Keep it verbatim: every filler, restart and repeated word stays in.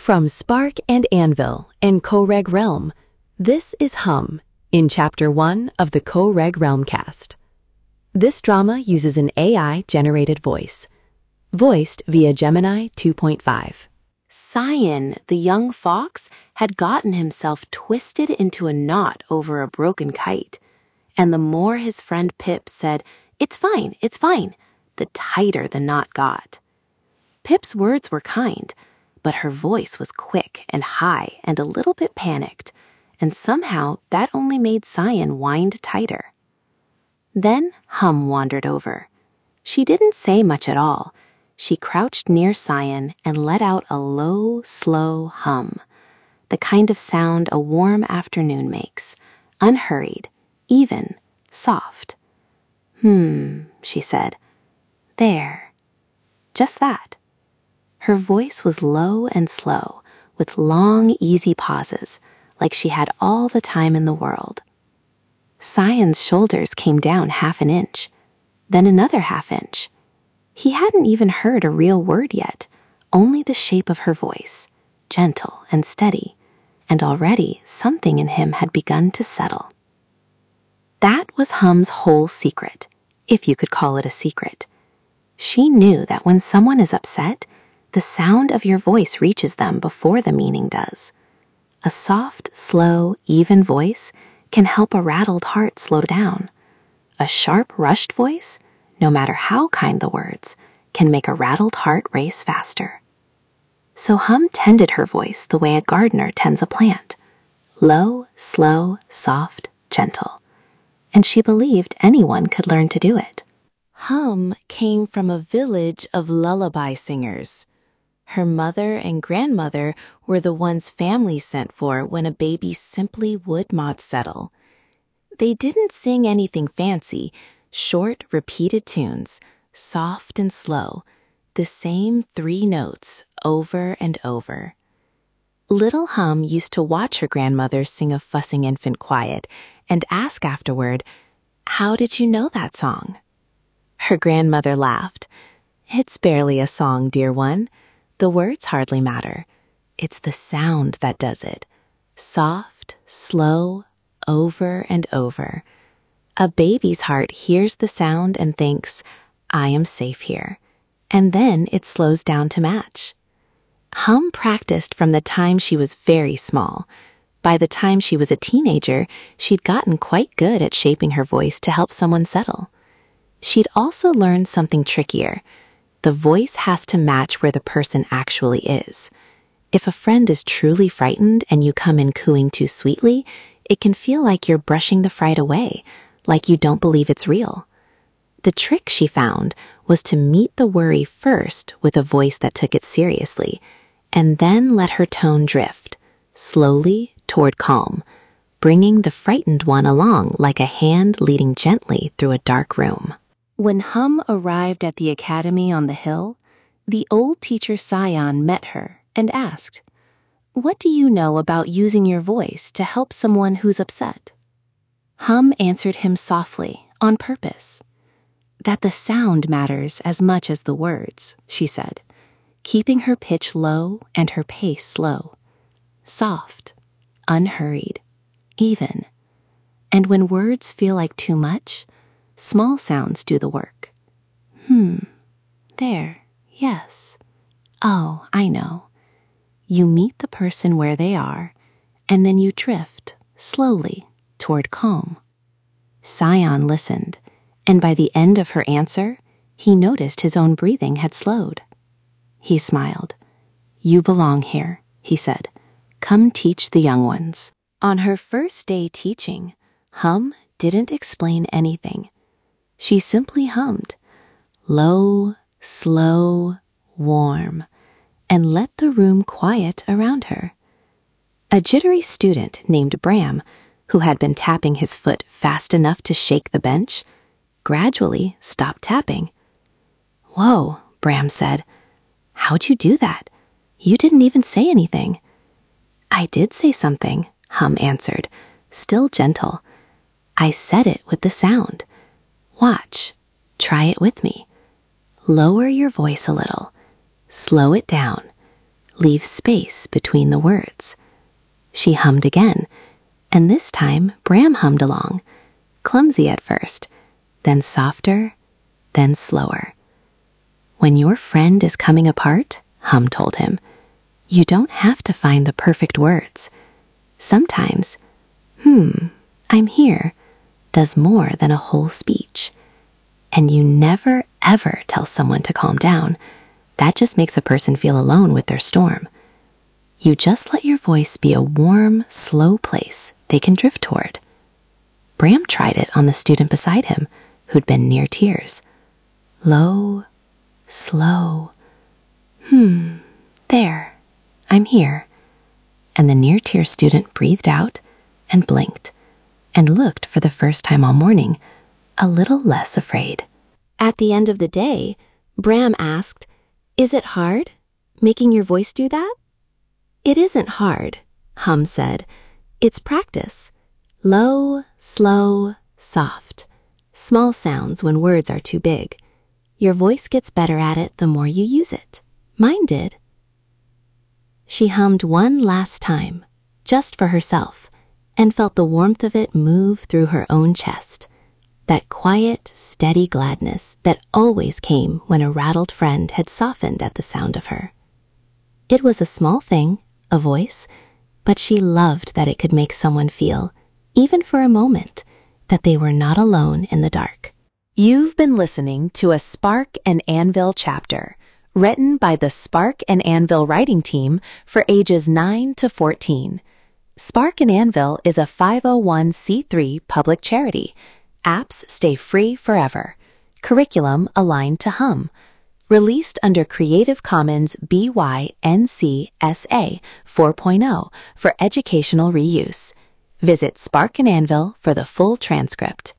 From Spark and Anvil and CoReg Realm, this is Hum in Chapter one of the CoReg Realm cast. This drama uses an A I-generated voice, voiced via Gemini two point five. Cyan, the young fox, had gotten himself twisted into a knot over a broken kite, and the more his friend Pip said, "It's fine, it's fine," the tighter the knot got. Pip's words were kind, but her voice was quick and high and a little bit panicked, and somehow that only made Cyan wind tighter. Then Hum wandered over. She didn't say much at all. She crouched near Cyan and let out a low, slow hum, the kind of sound a warm afternoon makes, unhurried, even, soft. "Hmm," she said. "There." Just that. Her voice was low and slow, with long, easy pauses, like she had all the time in the world. Cyan's shoulders came down half an inch, then another half inch. He hadn't even heard a real word yet, only the shape of her voice, gentle and steady, and already something in him had begun to settle. That was Hum's whole secret, if you could call it a secret. She knew that when someone is upset, the sound of your voice reaches them before the meaning does. A soft, slow, even voice can help a rattled heart slow down. A sharp, rushed voice, no matter how kind the words, can make a rattled heart race faster. So Hum tended her voice the way a gardener tends a plant. Low, slow, soft, gentle. And she believed anyone could learn to do it. Hum came from a village of lullaby singers. Her mother and grandmother were the ones families sent for when a baby simply would not settle. They didn't sing anything fancy, short, repeated tunes, soft and slow, the same three notes over and over. Little Hum used to watch her grandmother sing a fussing infant quiet and ask afterward, "How did you know that song?" Her grandmother laughed. "It's barely a song, dear one. The words hardly matter. It's the sound that does it. Soft, slow, over and over. A baby's heart hears the sound and thinks, 'I am safe here.' And then it slows down to match." Hum practiced from the time she was very small. By the time she was a teenager, she'd gotten quite good at shaping her voice to help someone settle. She'd also learned something trickier. The voice has to match where the person actually is. If a friend is truly frightened and you come in cooing too sweetly, it can feel like you're brushing the fright away, like you don't believe it's real. The trick she found was to meet the worry first with a voice that took it seriously, and then let her tone drift, slowly toward calm, bringing the frightened one along like a hand leading gently through a dark room. When Hum arrived at the academy on the hill, the old teacher Cyan met her and asked, "What do you know about using your voice to help someone who's upset?" Hum answered him softly, on purpose. "That the sound matters as much as the words," she said, keeping her pitch low and her pace slow. Soft, unhurried, even. And when words feel like too much, small sounds do the work. "Hmm, there, yes. Oh, I know." You meet the person where they are, and then you drift, slowly, toward calm. Cyan listened, and by the end of her answer, he noticed his own breathing had slowed. He smiled. "You belong here," he said. "Come teach the young ones." On her first day teaching, Hum didn't explain anything. She simply hummed, low, slow, warm, and let the room quiet around her. A jittery student named Bram, who had been tapping his foot fast enough to shake the bench, gradually stopped tapping. "Whoa," Bram said. "How'd you do that? You didn't even say anything." "I did say something," Hum answered, still gentle. "I said it with the sound. Watch. Try it with me. Lower your voice a little. Slow it down. leave space between the words. She hummed again, and this time Bram hummed along, clumsy at first, then softer, then slower. When your friend is coming apart, Hum told him, you don't have to find the perfect words. Sometimes, hmm, I'm here, does more than a whole speech. And you never, ever tell someone to calm down. That just makes a person feel alone with their storm. You just let your voice be a warm, slow place they can drift toward. Bram tried it on the student beside him, who'd been near tears. Low, slow. Hmm, there, I'm here. And the near-tear student breathed out and blinked and looked for the first time all morning a little less afraid. At the end of the day, Bram asked, "Is it hard, making your voice do that?" "It isn't hard," Hum said. "It's practice. Low, slow, soft. Small sounds when words are too big. Your voice gets better at it the more you use it. Mine did." She hummed one last time, just for herself, and felt the warmth of it move through her own chest. That quiet, steady gladness that always came when a rattled friend had softened at the sound of her. It was a small thing, a voice, but she loved that it could make someone feel, even for a moment, that they were not alone in the dark. You've been listening to a Spark and Anvil chapter, written by the Spark and Anvil writing team for ages nine to fourteen. Spark and Anvil is a five oh one c three public charity. Apps stay free forever. Curriculum aligned to Hum. Released under Creative Commons B Y N C S A four point oh for educational reuse. Visit Spark and Anvil for the full transcript.